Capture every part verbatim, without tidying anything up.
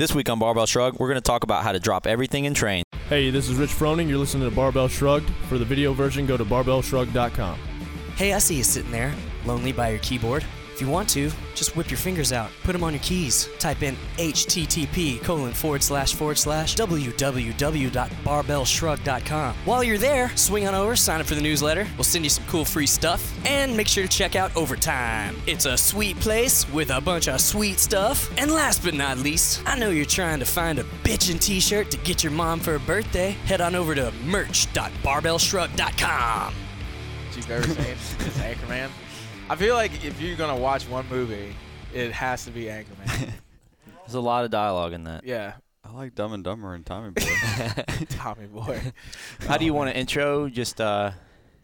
This week on Barbell Shrugged, we're going to talk about how to drop everything and train. Hey, this is Rich Froning. You're listening to Barbell Shrugged. For the video version, go to barbell shrugged dot com. Hey, I see you sitting there, lonely by your keyboard. If you want to, just whip your fingers out, put them on your keys, type in http colon forward slash forward slash www dot barbell shrugged dot com. While you're there, swing on over, sign up for the newsletter. We'll send you some cool free stuff, and make sure to check out Overtime. It's a sweet place with a bunch of sweet stuff. And last but not least, I know you're trying to find a bitchin' t-shirt to get your mom for her birthday. Head on over to merch dot barbell shrugged dot com. You've ever seen is Anchorman? I feel like if you're gonna watch one movie, it has to be Anchorman. There's a lot of dialogue in that. Yeah. I like Dumb and Dumber and Tommy Boy. Tommy Boy. How do you want to intro? Just uh.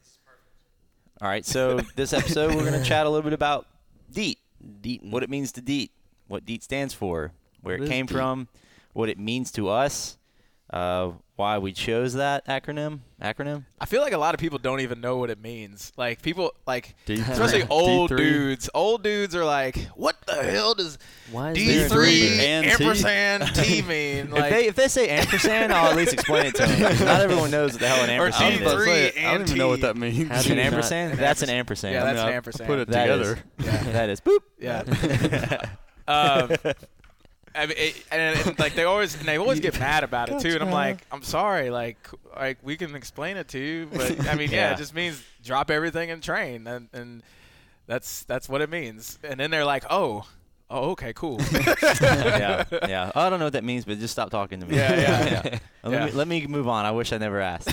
All right. So this episode, we're gonna chat a little bit about DEET. DEET. What it means to DEET. What DEET stands for. Where What it came is DEET? from. What it means to us. Uh, why we chose that acronym. Acronym. I feel like a lot of people don't even know what it means. Like people, like D three. especially old D three. dudes. Old dudes are like, "What the hell does Why is D there three And T? ampersand T mean?" If Like, they if they say ampersand, I'll at least explain it to them. Not everyone knows what the hell an Or ampersand D is. three. I don't and even know what T. that means. How Is do it you an not- ampersand? An That's an ampersand. ampersand. Yeah, I mean, that's an I ampersand. Put it That together. is. That is. Boop. yeah. um, I mean, it, and, and like they always, and they always get mad about it too. And I'm like, I'm sorry, like, like we can explain it to you, but I mean, yeah, Yeah. it just means drop everything and train, and and that's that's what it means. And then they're like, oh, oh, okay, cool. yeah, yeah. I don't know what that means, but just stop talking to me. Yeah, yeah, yeah. Let, Yeah. Me, let me move on. I wish I never asked.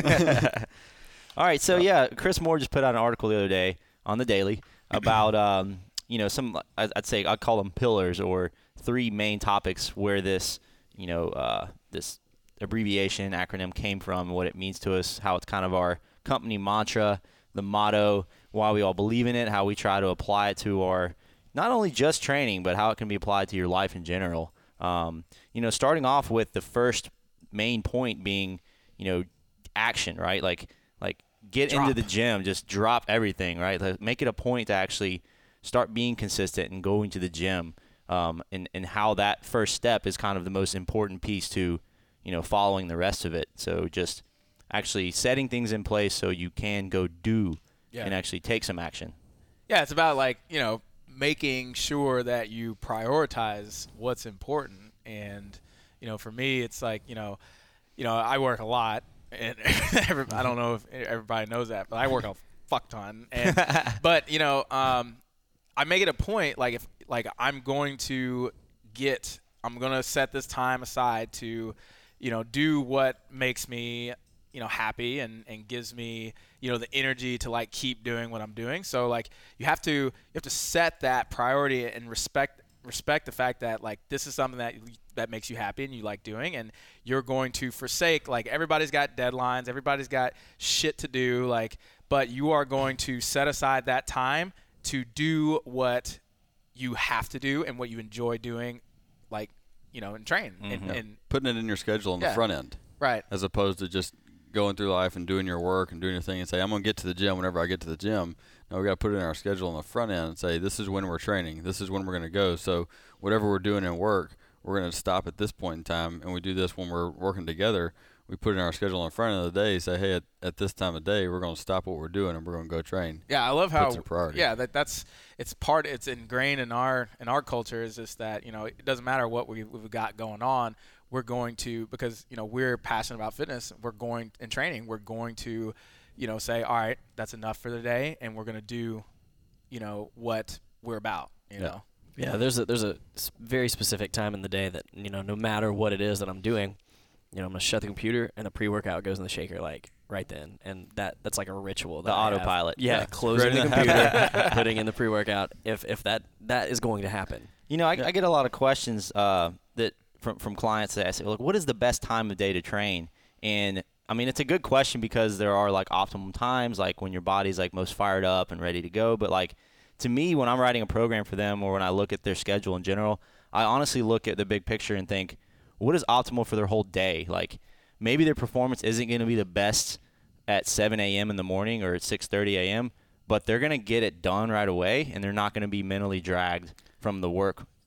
All right, so yeah, Chris Moore just put out an article the other day on the Daily about, um, you know, some I'd I'd say I'd call them pillars or three main topics where this, you know, uh, this abbreviation acronym came from, what it means to us, how it's kind of our company mantra, the motto, why we all believe in it, how we try to apply it to our not only just training, but how it can be applied to your life in general. Um, you know, starting off with the first main point being, you know, action, right? Like, like get Drop. into the gym, just drop everything, right? Like, make it a point to actually start being consistent and going to the gym. Um, and, and how that first step is kind of the most important piece to, you know, following the rest of it. So just actually setting things in place so you can go do Yeah. and actually take some action. Yeah, it's about like, you know, making sure that you prioritize what's important. And, you know, for me, it's like, you know, you know, I work a lot, and every, I don't know if everybody knows that, but I work a fuck ton. And, but, you know, um, I make it a point, like if, like I'm going to get, I'm going to set this time aside to, you know, do what makes me, you know, happy and, and gives me, you know, the energy to like keep doing what I'm doing. So like you have to, you have to set that priority and respect, respect the fact that like this is something that that makes you happy and you like doing, and you're going to forsake, like everybody's got deadlines, everybody's got shit to do, like, but you are going to set aside that time to do what you have to do and what you enjoy doing, like, you know, and train. Mhm. And, and Putting it in your schedule on Yeah. the front end, right. as opposed to just going through life and doing your work and doing your thing and say, I'm going to get to the gym whenever I get to the gym. No, we got to put it in our schedule on the front end and say, this is when we're training. This is when we're going to go. So whatever we're doing in work, we're going to stop at this point in time, and we do this when we're working together. We put it in our schedule in front of the day, say, hey, at, at this time of day, we're going to stop what we're doing and we're going to go train. Yeah, I love how Puts a priority. yeah that that's it's part it's ingrained in our in our culture is just that, you know, it doesn't matter what we, we've got going on, we're going to, because, you know, we're passionate about fitness, we're going in training, we're going to, you know, say, all right, that's enough for the day, and we're going to do, you know, what we're about, you Yeah. know. Yeah, there's a there's a s- very specific time in the day that, you know, no matter what it is that I'm doing, you know, I'm gonna shut the computer and the pre-workout goes in the shaker like right then, and that that's like a ritual. That The I have. autopilot. Yeah, Yeah. closing Ready the to computer, putting in the pre-workout. If if that that is going to happen. You know, I, I get a lot of questions uh, that from from clients that I say, look, what is the best time of day to train? And I mean, it's a good question because there are like optimum times, like when your body's like most fired up and ready to go. But like to me, when I'm writing a program for them or when I look at their schedule in general, I honestly look at the big picture and think, what is optimal for their whole day? Like maybe their performance isn't going to be the best at seven a.m. in the morning or at six thirty a.m., but they're going to get it done right away, and they're not going to be mentally dragged from the work,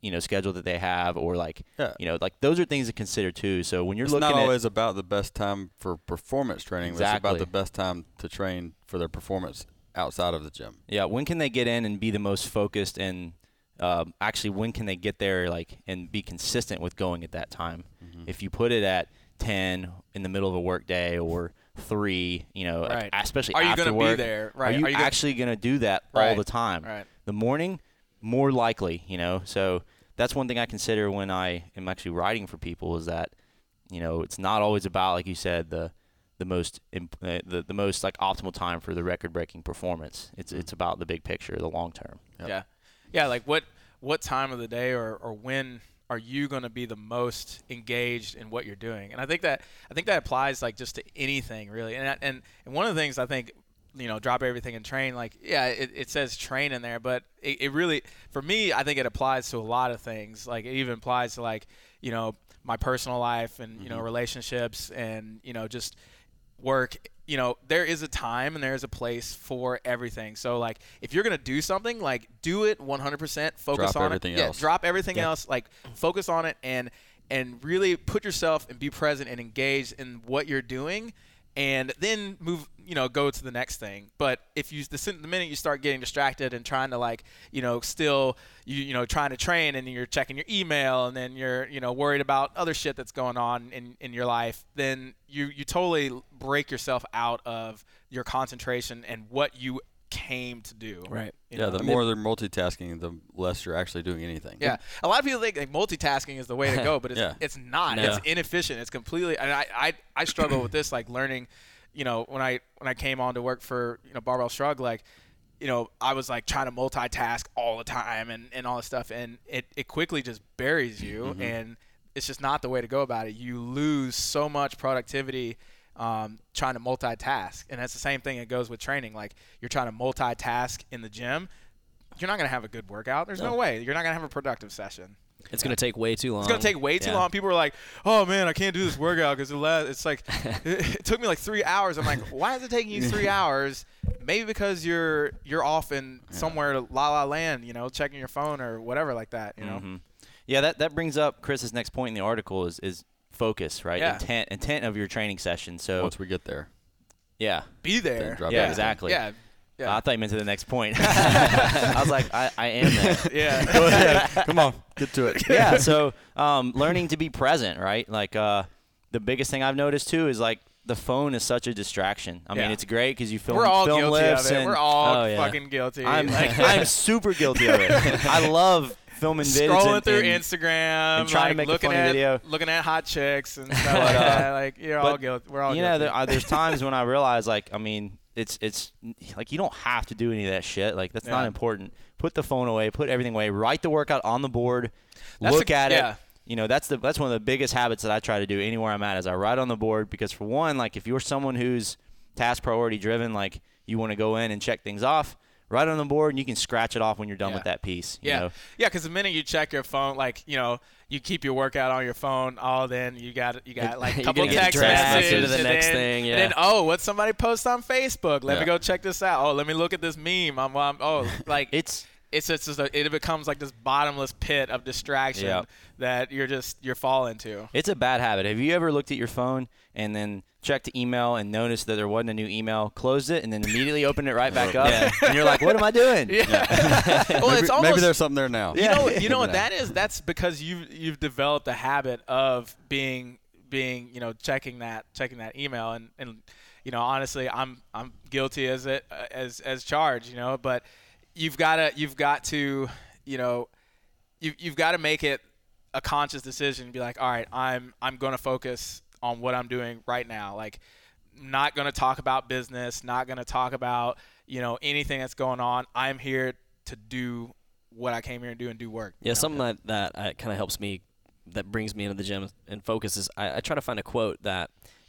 you know, schedule that they have, or like, Yeah. you know, like those are things to consider too. So when you're It's looking not at always about the best time for performance training. But it's Exactly. about the best time to train for their performance outside of the gym. yeah, when can they get in and be the most focused, and um, actually when can they get there like and be consistent with going at that time? Mm-hmm. If you put it at ten in the middle of a work day or three, you know, Right. especially Are you after gonna be work, there? Right. Are you, Are you gonna- actually going to do that all Right. the time? Right. The morning, more likely, you know. So that's one thing I consider when I am actually writing for people is that, you know, it's not always about, like you said, the the most imp- uh, the the most like optimal time for the record-breaking performance. It's it's about the big picture, the long term. Yep. Yeah. Yeah, like what what time of the day or, or when are you going to be the most engaged in what you're doing? And I think that I think that applies like just to anything really. And and and one of the things I think, you know, drop everything and train, like, yeah, it, it says train in there, but it, it really, for me, I think it applies to a lot of things. Like it even applies to like, you know, my personal life and, you know, relationships and, you know, just work. You know, there is a time and there is a place for everything. So like if you're going to do something, like do it one hundred percent, focus Drop on everything it. Yeah, else. drop everything Yeah. else, like focus on it and and really put yourself and be present and engaged in what you're doing, and then move, you know, go to the next thing. But if you the, the minute you start getting distracted and trying to like, you know, still you you know trying to train and you're checking your email and then you're, you know, worried about other shit that's going on in, in your life, then you you totally break yourself out of your concentration and what you came to do. Right. you Yeah, know? the more they're multitasking, the less you're actually doing anything. Yeah, a lot of people think like multitasking is the way to go, but it's Yeah. it's not. No. It's inefficient. It's completely. And I, I I struggle with this, like learning. You know, when I when I came on to work for, you know, Barbell Shrug, like, you know, I was like trying to multitask all the time and, and all this stuff, and it, it quickly just buries you, and it's just not the way to go about it. You lose so much productivity um, trying to multitask, and that's the same thing that goes with training. Like you're trying to multitask in the gym, you're not gonna have a good workout. There's no, No. way. You're not gonna have a productive session. It's going to take way too long. It's gonna take way too Yeah. long. People are like, "Oh man, I can't do this workout because it la- it's like it, it took me like three hours." I'm like, "Why is it taking you three hours?" Maybe because you're you're off in somewhere to la la land, you know, checking your phone or whatever like that, you know. Mhm. Yeah, that, that brings up Chris's next point in the article is, is focus, right? Yeah. Intent intent of your training session. So Once we get there. yeah, Be there. Then drop Yeah, everything. exactly. Yeah. Yeah. I thought you meant to the next point. I was like, I, I am that. yeah. Go ahead. Come on. Get to it. Yeah, so um, learning to be present, right? Like uh, the biggest thing I've noticed too is like the phone is such a distraction. I mean, Yeah. it's great because you film, We're all film guilty lifts of it. and We're all Oh, yeah. fucking guilty. I'm like, I'm super guilty of it. I love filming vids scrolling and, through and, Instagram, and trying to like, make a looking funny at video. looking at hot chicks and stuff But, like uh, that. Like you're all but, guilty. We're all you know, guilty. there, uh, there's times when I realize, like, I mean, it's it's like you don't have to do any of that shit. Like that's not Yeah. important. Put the phone away. Put everything away. Write the workout on the board. That's look a- at yeah. it. You know, that's the that's one of the biggest habits that I try to do anywhere I'm at is I write on the board because for one, like if you're someone who's task priority driven, like you want to go in and check things off, write on the board and you can scratch it off when you're done Yeah. with that piece. You Yeah, know? yeah. Because the minute you check your phone, like you know, you keep your workout on your phone. Oh, then you got you got like a You're couple gonna get text dragged messages into the and next then, thing, and yeah. then oh, what somebody post on Facebook? Let me Yeah. go check this out. Oh, let me look at this meme. I'm, I'm oh, like It's it's it's just a, it becomes like this bottomless pit of distraction Yep. that you're just you're falling to. It's a bad habit. Have you ever looked at your phone and then checked the email and noticed that there wasn't a new email, closed it, and then immediately opened it right back up? Yeah. And you're like, what am I doing? Yeah. well, maybe, it's almost maybe there's something there now. You Yeah. know, you know what Yeah. that is? That's because you've you've developed a habit of being being you know checking that checking that email and, and you know honestly I'm I'm guilty as it as as charged, you know, but you've got to you've got to you know you you've got to make it a conscious decision. Be like, all right, I'm I'm going to focus on what I'm doing right now. Like, not going to talk about business, not going to talk about you know anything that's going on. I'm here to do what I came here to do and do work. Yeah, you know? something that, that uh, kind of helps me, that brings me into the gym and focuses. I, I try to find a quote that,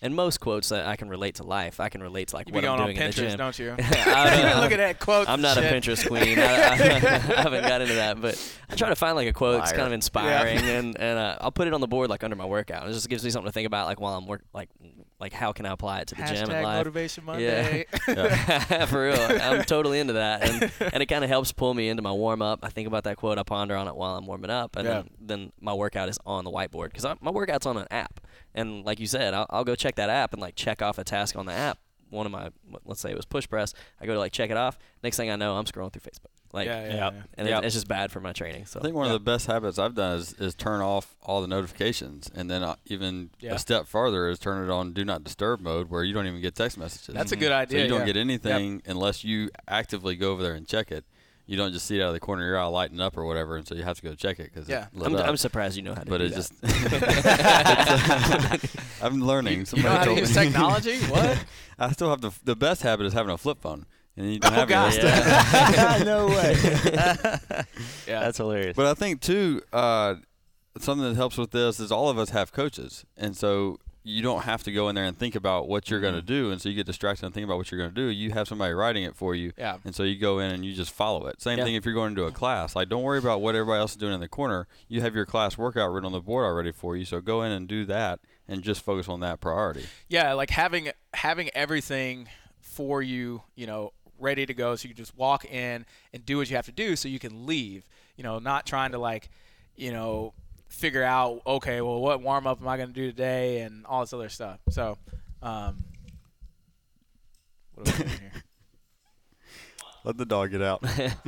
and most quotes that I can relate to life, I can relate to like You what be I'm going doing on in the Pinterest, gym. don't you? I Look at that quote. I'm not a shit. Pinterest queen. I, I, I haven't got into that, but I try to find like a quote that's kind of inspiring, Yeah. and and uh, I'll put it on the board like under my workout. It just gives me something to think about, like while I'm work, like like how can I apply it to the Hashtag gym and life. Motivation Monday. Yeah, for real. I'm totally into that, and and it kind of helps pull me into my warm up. I think about that quote, I ponder on it while I'm warming up, and Yeah. then, then my workout is on the whiteboard because my workout's on an app, and like you said, I'll, I'll go check that app and like check off a task on the app. One of my, let's say it was push press, I go to like check it off. Next thing I know, I'm scrolling through Facebook. Like, yeah, yeah, Yep. yeah. and Yep. it, it's just bad for my training. So I think one Yeah. of the best habits I've done is, is turn off all the notifications, and then uh, even Yeah. a step farther is turn it on do not disturb mode, where you don't even get text messages. That's a good So idea. you don't yeah. get anything unless you actively go over there and check it. You don't just see it out of the corner of your eye lighting up or whatever, and so you have to go check it because Yeah. it lit I'm, up. I'm surprised you know how to but do it that. just I'm learning. You Somebody know how to told use me. technology? What? I still have the the best habit is having a flip phone, and you don't Oh, have any of God. that stuff. No way. Yeah. That's hilarious. But I think too, uh, something that helps with this is all of us have coaches, and so you don't have to go in there and think about what you're going to do, and so you get distracted and think about what you're going to do. You have somebody writing it for you, Yeah. and so you go in and you just follow it. Same Yeah. thing if you're going into a class. Like, don't worry about what everybody else is doing in the corner. You have your class workout written on the board already for you, so go in and do that, and just focus on that priority. Yeah, like having having everything for you, you know, ready to go, so you just walk in and do what you have to do, so you can leave. You know, not trying to like, you know, figure out, okay, well, what warm up am I going to do today, and all this other stuff. So, um, what are we doing here? Let the dog get out.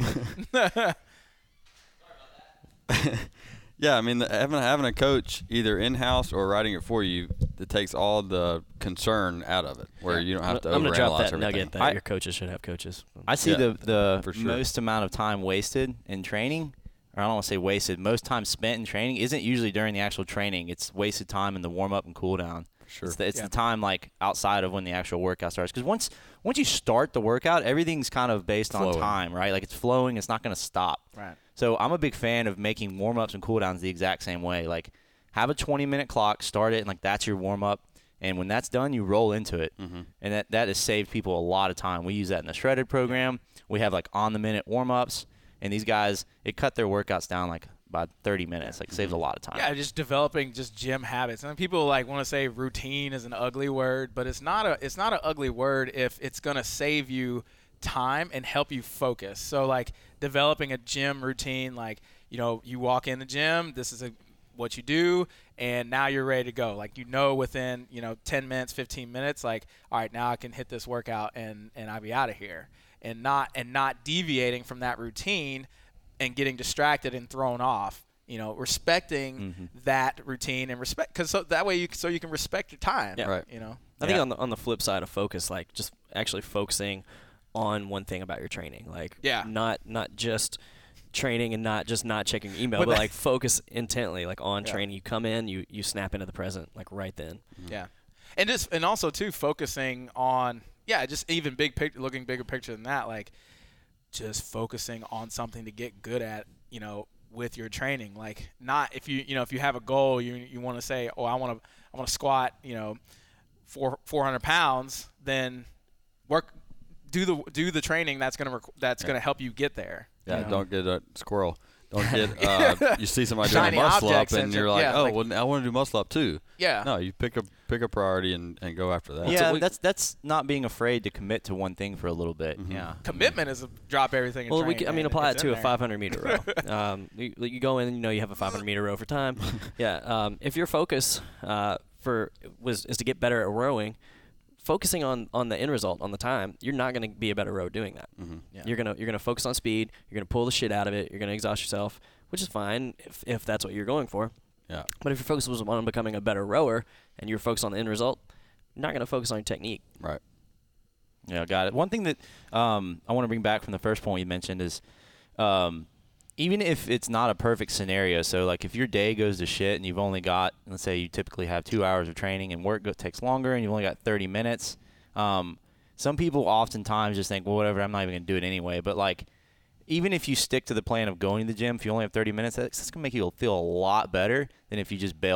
Yeah, I mean, the, having having a coach either in house or writing it for you, it takes all the concern out of it, where you don't have to I'm gonna overanalyze drop that everything. nugget that I- your coaches should have coaches. I see Yeah, the the for sure. most amount of time wasted in training, or I don't want to say wasted. Most time spent in training isn't usually during the actual training. It's wasted time in the warm up and cool down. Sure. It's the, it's Yeah. the time like outside of when the actual workout starts. Because once once you start the workout, everything's kind of based on Flowing. time, right? Like it's flowing. It's not going to stop. Right. So I'm a big fan of making warm ups and cool downs the exact same way. Like have a twenty minute clock, start it, and like that's your warm up. And when that's done, you roll into it. Mm-hmm. And that, that has saved people a lot of time. We use that in the shredded program. We have like on the minute warm ups, and these guys, it cut their workouts down like by thirty minutes. Like saves a lot of time. Yeah, just developing just gym habits. And people like want to say routine is an ugly word, but it's not a it's not an ugly word if it's gonna save you time and help you focus. So like developing a gym routine, like you know you walk in the gym, this is a, what you do, and now you're ready to go. Like you know within you know ten minutes, fifteen minutes, like all right, now I can hit this workout and and I'll be out of here, and not and not deviating from that routine and getting distracted and thrown off. You know, respecting Mm-hmm. that routine and respect, because so that way you so you can respect your time. Yeah. Right. You know. I think Yeah. on the on the flip side of focus, like just actually focusing on one thing about your training, like Yeah. not not just training and not just not checking your email, But but, that- like focus intently, like on Yeah. training. You come in, you you snap into the present, like right then. Yeah, and just and also too focusing on yeah, just even big picture, looking bigger picture than that, like just focusing on something to get good at, you know, with your training. Like not if you you know if you have a goal, you you want to say, oh, I want to I want to squat, you know, four four hundred pounds, then work do the do the training that's gonna rec- that's Yeah. gonna help you get there. Yeah, you know? don't get a squirrel. Don't get. Uh, you see somebody doing a Shiny muscle up, object and syndrome. you're like, Yeah, oh, like- well, I want to do muscle up too. Yeah. No, you pick a pick a priority and, and go after that. Yeah, we- that's that's not being afraid to commit to one thing for a little bit. Mhm. Yeah. Commitment is a drop everything. And Well, we train, can, I mean, man. apply It's it to in a there. five hundred meter row. um, you, you go in, you know, you have a five hundred meter row for time. Yeah. Um, if your focus uh, for was is to get better at rowing, focusing on, on the end result, on the time, you're not going to be a better rower doing that. Mm-hmm. Yeah. You're gonna you're gonna focus on speed. You're gonna pull the shit out of it. You're gonna exhaust yourself, which is fine if if that's what you're going for. Yeah. But if your focus was on becoming a better rower and you're focused on the end result, you're not gonna focus on your technique. Right. Yeah, got it. One thing that um, I want to bring back from the first point you mentioned is um, even if it's not a perfect scenario, so like if your day goes to shit and you've only got, let's say you typically have two hours of training and work go- takes longer and you've only got thirty minutes, um, some people oftentimes just think, well, whatever, I'm not even going to do it anyway. But like even if you stick to the plan of going to the gym, if you only have thirty minutes, that's, that's going to make you feel a lot better than if you just bailed out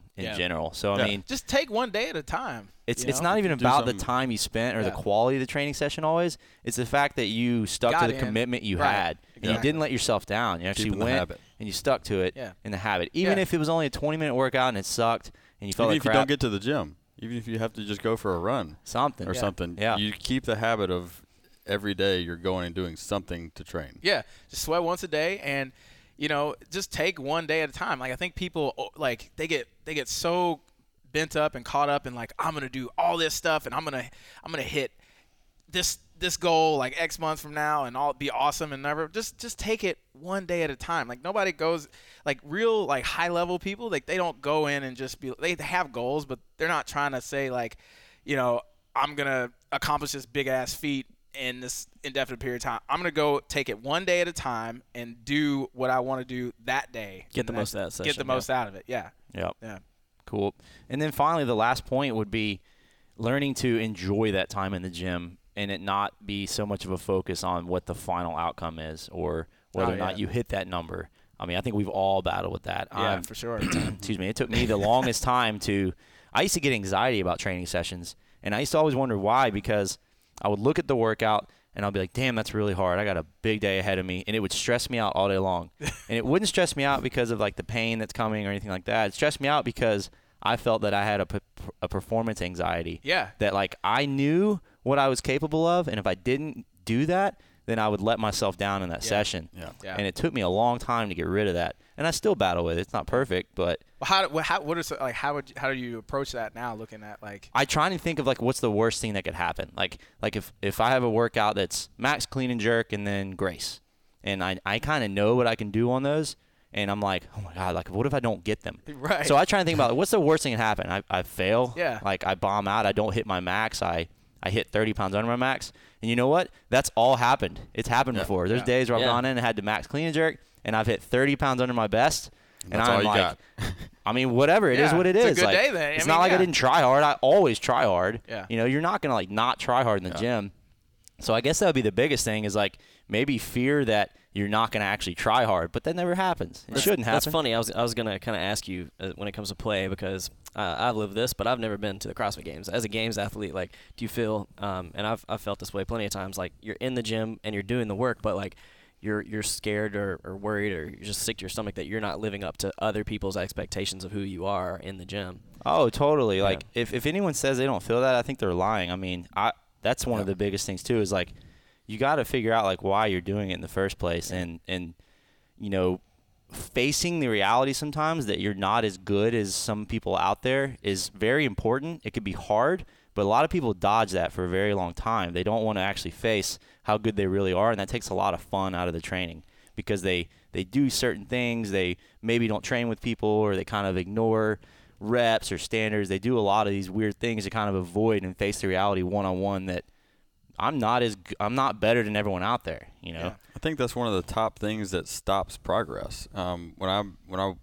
in Yeah. general. So, Yeah. I mean, Just take one day at a time. it's you it's know? not even Do about the something- time you spent or the Yeah. quality of the training session always. It's the fact that you stuck Got to the in. commitment you Right. had. And you Exactly. didn't let yourself down. You actually Keeping the went habit. and you stuck to it Yeah. in the habit. Even Yeah. if it was only a twenty-minute workout and it sucked and you felt Even like if you crap, don't get to the gym, even if you have to just go for a run something. or Yeah. something, Yeah. you keep the habit of every day you're going and doing something to train. Yeah, just sweat once a day, and you know, just take one day at a time. Like I think people oh, like they get they get so bent up and caught up in like I'm gonna do all this stuff and I'm gonna I'm gonna hit this this goal like X months from now and all be awesome and never just just take it one day at a time. Like nobody goes like real like high level people like they don't go in and just be they have goals, but they're not trying to say like, you know, I'm gonna accomplish this big ass feat in this indefinite period of time. I'm gonna go take it one day at a time and do what I want to do that day. Get the And most out of that Get the session, most out of it. Yeah. Yep. Yeah. Cool. And then finally, the last point would be learning to enjoy that time in the gym and it not be so much of a focus on what the final outcome is or whether Oh, or not yeah. you hit that number. I mean, I think we've all battled with that. Yeah, I'm- for sure. excuse me. It took me the longest time to – I used to get anxiety about training sessions, and I used to always wonder why because I would look at the workout – and I'll be like, damn, that's really hard. I got a big day ahead of me. And it would stress me out all day long. And it wouldn't stress me out because of, like, the pain that's coming or anything like that. It stressed me out because I felt that I had a, p- a performance anxiety. Yeah. That, like, I knew what I was capable of, and if I didn't do that, then I would let myself down in that Yeah. session. Yeah. Yeah. And it took me a long time to get rid of that. And I still battle with it. It's not perfect, but Well, how, what, how, what is like? How would you, how do you approach that now? Looking at like, I try to think of like what's the worst thing that could happen. Like like if, if I have a workout that's max clean and jerk and then grace, and I I kind of know what I can do on those, and I'm like, oh my god, like what if I don't get them? Right. So I try to think about what's the worst thing that happen. I I fail. Yeah. Like I bomb out. I don't hit my max. I I hit thirty pounds under my max. And you know what? That's all happened. It's happened Yeah. before. There's Yeah. days where I've Yeah. gone in and had to max clean and jerk, and I've hit thirty pounds under my best. And That's I'm all you like, got. I mean, whatever. It is Yeah, what it it's a is. good like, day then. I It's mean, not like I yeah. didn't try hard. I always try hard. Yeah. You know, you're not gonna like not try hard in the Yeah. gym. So I guess that would be the biggest thing is like maybe fear that you're not gonna actually try hard, but that never happens. It That's- shouldn't happen. That's funny. I was I was gonna kind of ask you uh, when it comes to play because uh, I've lived this, but I've never been to the CrossFit Games. As a games athlete, like, do you feel? Um, and I've I've felt this way plenty of times. Like you're in the gym and you're doing the work, but like you're you're scared or, or worried or you're just sick to your stomach that you're not living up to other people's expectations of who you are in the gym. Oh, totally. Yeah. Like if, if anyone says they don't feel that, I think they're lying. I mean, I that's one of Yeah. the biggest things too is like you got to figure out like why you're doing it in the first place and and you know facing the reality sometimes that you're not as good as some people out there is very important. It could be hard, but a lot of people dodge that for a very long time. They don't want to actually face how good they really are, and that takes a lot of fun out of the training because they they do certain things. They maybe don't train with people or they kind of ignore reps or standards. They do a lot of these weird things to kind of avoid and face the reality one-on-one that I'm not as g- I'm not better than everyone out there, you know. Yeah. I think that's one of the top things that stops progress. Um, when I when I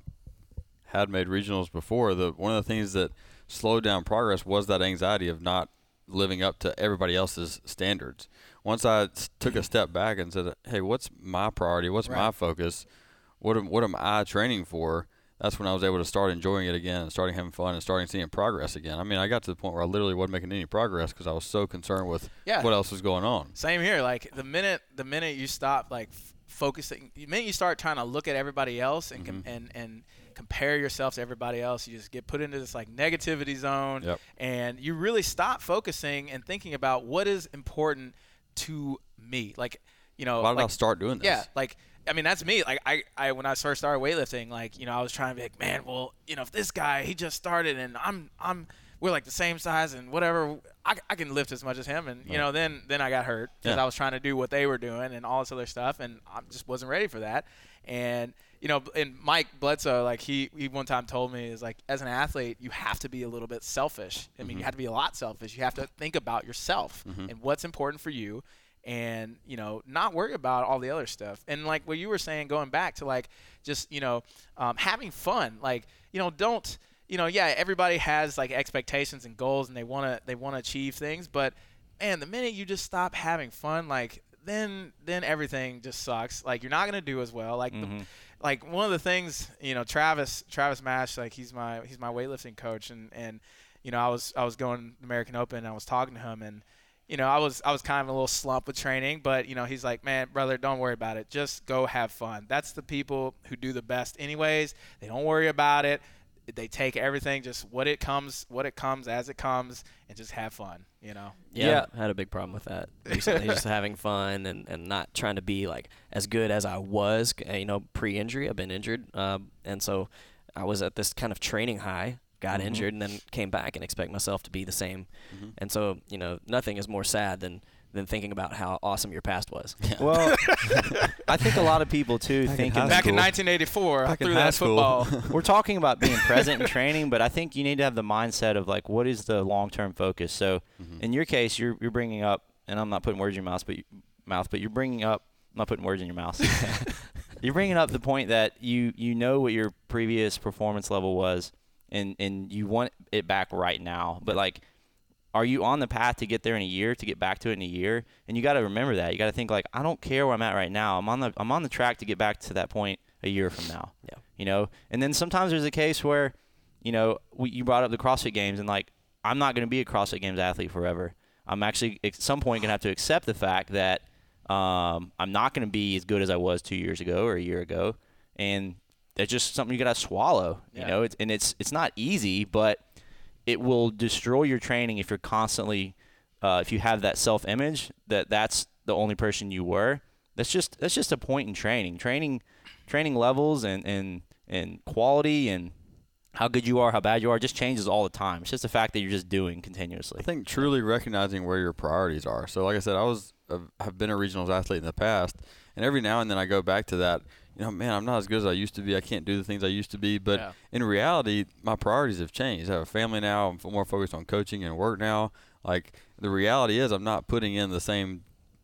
had made regionals before, the one of the things that slowed down progress was that anxiety of not living up to everybody else's standards. Once I s- took a step back and said, "Hey, what's my priority? What's my Right. focus? What am what am I training for?" That's when I was able to start enjoying it again and starting having fun and starting seeing progress again. I mean, I got to the point where I literally wasn't making any progress because I was so concerned with Yeah. what else was going on. Same here. Like the minute the minute you stop like f- focusing, the minute you start trying to look at everybody else and com- Mhm. and and compare yourself to everybody else, you just get put into this like negativity zone, Yep. and you really stop focusing and thinking about what is important to me. Like, you know, Why did I like, start doing this? yeah, like I mean that's me. Like I, I when I first started weightlifting, like you know I was trying to be like, man, well you know if this guy he just started and I'm I'm we're like the same size and whatever, I, I can lift as much as him, and you Right. know then then I got hurt because Yeah. I was trying to do what they were doing and all this other stuff, and I just wasn't ready for that. And you know, and Mike Bledsoe, like he he one time told me is like as an athlete you have to be a little bit selfish. I mean Mhm. you have to be a lot selfish. You have to think about yourself Mhm. and what's important for you. And you know not worry about all the other stuff. And like what you were saying, going back to like just you know um, having fun, like you know don't you know yeah everybody has like expectations and goals and they want to they want to achieve things, but man, the minute you just stop having fun, like then then everything just sucks. Like you're not gonna do as well. Like Mhm. the, like one of the things, you know, Travis Travis Mash, like he's my he's my weightlifting coach, and and you know, I was I was going to American Open, and I was talking to him, and you know, I was I was kind of a little slump with training, but you know, he's like, man, brother, don't worry about it. Just go have fun. That's the people who do the best, anyways. They don't worry about it. They take everything, just what it comes, what it comes as it comes, and just have fun. You know. Yeah, Yeah. I had a big problem with that recently, just having fun and, and not trying to be like as good as I was. You know, pre-injury, I've been injured, um, and so I was at this kind of training high. Got Mhm. injured and then came back and expect myself to be the same. Mhm. And so, you know, nothing is more sad than, than thinking about how awesome your past was. Well, I think a lot of people too Back in thinking high Back in school. nineteen eighty-four, I Back in threw high that school. football. we're talking about being present in training, but I think you need to have the mindset of like, what is the long-term focus? So, Mhm. in your case, you're you're bringing up, and I'm not putting words in your mouth, but you, mouth, but you're bringing up. I'm not putting words in your mouth. You're bringing up the point that you you know what your previous performance level was, and and you want it back right now. But like, are you on the path to get there in a year, to get back to it in a year? And you got to remember that. You got to think like, I don't care where I'm at right now. I'm on the I'm on the track to get back to that point a year from now. Yeah. You know. And then sometimes there's a case where, you know, we, you brought up the CrossFit Games, and like, I'm not going to be a CrossFit Games athlete forever. I'm actually at some point going to have to accept the fact that um, I'm not going to be as good as I was two years ago or a year ago, and it's just something you got to swallow. You Yeah. know, it's, and it's it's not easy, but it will destroy your training if you're constantly, uh, if you have that self-image that that's the only person you were. That's just that's just a point in training. Training, training levels and and and quality and how good you are, how bad you are, just changes all the time. It's just the fact that you're just doing continuously. I think truly recognizing where your priorities are. So, like I said, I was uh, have been a regionals athlete in the past, and every now and then I go back to that. You know, man, I'm not as good as I used to be. I can't do the things I used to be. But Yeah. in reality, my priorities have changed. I have a family now. I'm f- more focused on coaching and work now. Like, the reality is I'm not putting in the same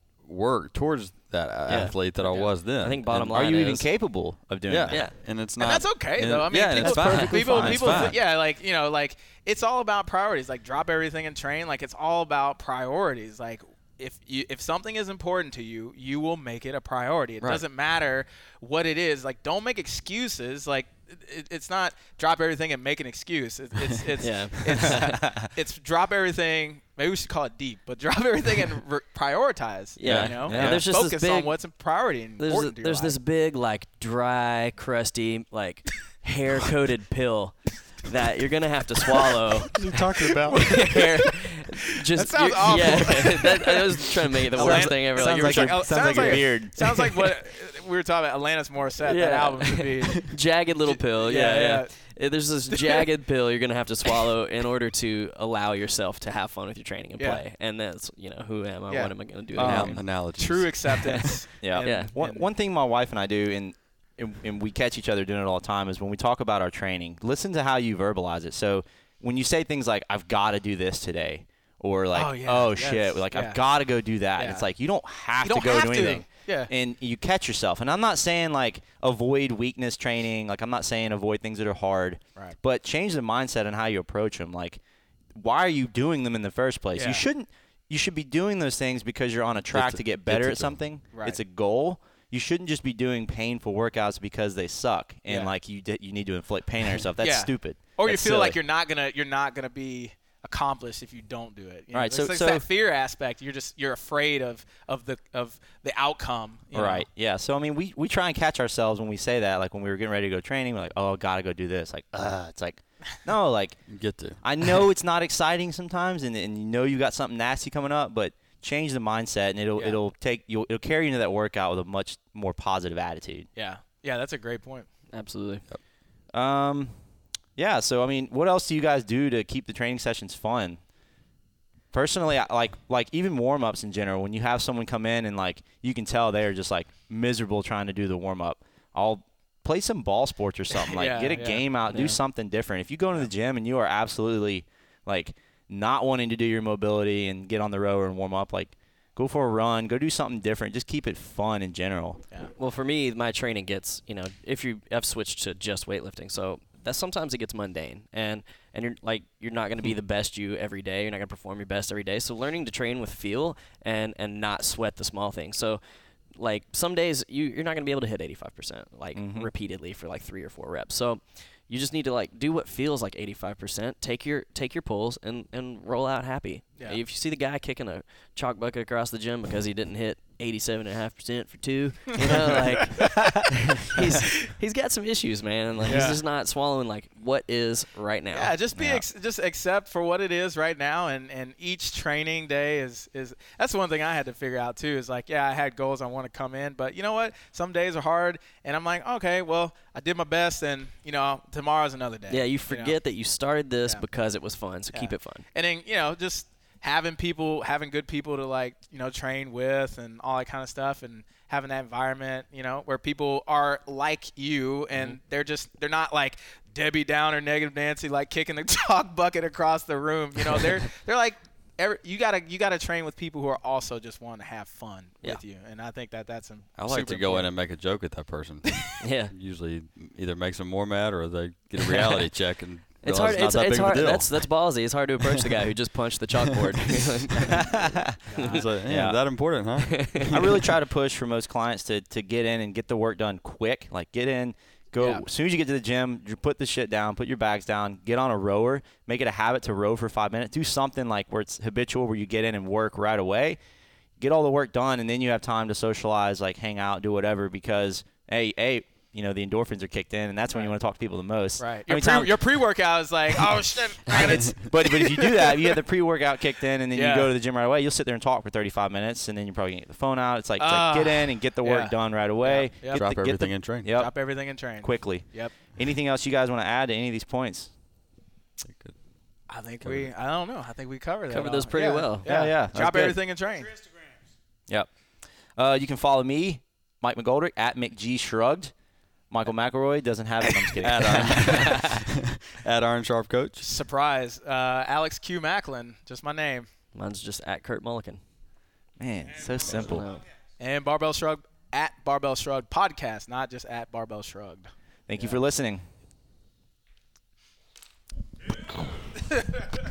work towards that a- Yeah. athlete that I was then. I think bottom And- Are line you even is- capable of doing Yeah. that? Yeah. And it's not. And that's okay and- though. I mean, yeah, people, it's fine. perfectly people, fine. people, It's fine. yeah, like you know, like it's all about priorities. Like drop everything and train. Like it's all about priorities. Like if you if something is important to you, you will make it a priority. It Right. doesn't matter what it is. Like don't make excuses. Like it, it's not drop everything and make an excuse. It, it's it's Yeah. it's it's drop everything. Maybe we should call it deep, but drop everything and re- prioritize. Yeah. you know, Yeah. and There's just this focus on big- what's a priority and There's important a, to your there's life. this big like dry, crusty, like hair coated pill that you're gonna have to swallow. What are you talking about? Hair- just That sounds you're- awful. Yeah, that, I was trying to make it the worst Sounds thing ever. sounds you were like trying- your- Oh, sounds like your beard. Sounds like what we were talking about. Alanis Morissette. That Yeah. album should be. jagged little pill. Yeah, Yeah, yeah. yeah. Uh, There's this jagged pill you're gonna have to swallow in order to allow yourself to have fun with your training and Yeah. play. And that's you know who am I? Yeah. What am I gonna do? Um, now? Anal- analogies. True acceptance. Yeah. And- Yeah. One, and- one thing my wife and I do, and, and and we catch each other doing it all the time, is when we talk about our training, listen to how you verbalize it. So when you say things like, I've got to do this today, or like, Oh, yeah, oh yes, shit, like, yeah. I've got to go do that. Yeah. It's like, you don't have You don't to go have do to. anything. Yeah. And you catch yourself. And I'm not saying like avoid weakness training. Like I'm not saying avoid things that are hard. Right. But change the mindset and how you approach them. Like, why are you doing them in the first place? Yeah. You shouldn't. You should be doing those things because you're on a track to- to get get better to at them. something. Right. It's a goal. You shouldn't just be doing painful workouts because they suck and Yeah. like you d- you need to inflict pain on yourself. That's Yeah. stupid. Or you That's feel like silly. you're not gonna you're not gonna be accomplished if you don't do it. You know, Right, so- there's so- that fear aspect. You're just you're afraid of of the of the outcome. You know? Right. Yeah. So I mean, we we try and catch ourselves when we say that. Like when we were getting ready to go training, we're like, oh, gotta go do this. Like, uh, it's like, no, like You get to. I know it's not exciting sometimes, and and you know you got something nasty coming up, but change the mindset, and it'll Yeah. it'll take you'll it'll carry you into that workout with a much more positive attitude. Yeah. Yeah. That's a great point. Absolutely. Um, yeah. So I mean, what else do you guys do to keep the training sessions fun? Personally, I, like like even warm ups in general. When you have someone come in and like you can tell they're just like miserable trying to do the warm up, I'll play some ball sports or something. Like Yeah, get a yeah. game out, Yeah. do something different. If you go into the gym and you are absolutely like not wanting to do your mobility and get on the rower and warm up, like go for a run, go do something different. Just keep it fun in general. Yeah. Well, for me, my training gets, you know, if you I've switched to just weightlifting, so that sometimes it gets mundane, and and you're like you're not going to be the best you every day. You're not going to perform your best every day. So learning to train with feel and and not sweat the small things. So like some days you you're not going to be able to hit eighty-five percent like Mhm. repeatedly for like three or four reps. So you just need to like do what feels like eighty-five percent. Take your take your pulls and and roll out happy. Yeah. If you see the guy kicking a chalk bucket across the gym because he didn't hit eighty-seven point five percent for two, you know, like he's he's got some issues, man. Like Yeah. he's just not swallowing like what is right now. Yeah, just be Yeah. Ex- just accept for what it is right now, and, and each training day is is that's one thing I had to figure out too. Is like, yeah, I had goals, I want to come in, but you know what? Some days are hard, and I'm like, okay, well, I did my best, and you know, tomorrow's another day. Yeah, you know? forget that you started this Yeah. because it was fun, so Yeah. keep it fun. And then you know, just having people, having good people to like, you know, train with, and all that kind of stuff, and having that environment, you know, where people are like you, and Mm-hmm. they're just they're not like Debbie Downer, negative Nancy, like kicking the chalk bucket across the room. You know, they're they're like. Every, you gotta you gotta train with people who are also just want to have fun Yeah. with you, and I think that that's a I like super to go in important. and make a joke at that person. Yeah. Usually either makes them more mad or they get a reality check and It's realize hard. it's not It's, that it's big hard. of a deal. That's that's ballsy. It's hard to approach the guy who just punched the chalkboard. It's like, yeah, Yeah. that important, huh? I really try to push for most clients to, to get in and get the work done quick. Like get in, go Yeah. as soon as you get to the gym, you put the shit down, put your bags down, get on a rower, make it a habit to row for five minutes. Do something like where it's habitual, where you get in and work right away. Get all the work done, and then you have time to socialize, like hang out, do whatever. Because hey, hey, you know the endorphins are kicked in, and that's when you Right. want to talk to people the most. Right. How Your, many pre, times- your pre-workout is like, oh shit. I gotta- it's, but but if you do that, if you have the pre-workout kicked in, and then Yeah. you go to the gym right away, you'll sit there and talk for thirty-five minutes, and then you're probably gonna get the phone out. It's like, it's like Ah. get in and get the work Yeah. done right away. Yeah. Get Drop the, get everything the, and train. Yep, Drop everything and train. quickly. Yep. Anything else you guys want to add to any of these points? Good. I think we. I don't know. I think we covered that. Covered all. those pretty Yeah. well. Yeah, yeah, that's Drop good. everything and train. Yep. Uh, you can follow me, Mike McGoldrick, at McGshrugged. Michael McElroy doesn't have it. I'm just kidding. At At Iron Sharp Coach. Surprise. Uh, Alex Q Macklin, just my name. Mine's just at Kurt Mulligan. Man, so simple. No. And Barbell Shrug at Barbell Shrug podcast, not just at Barbell Shrugged. Thank you for listening.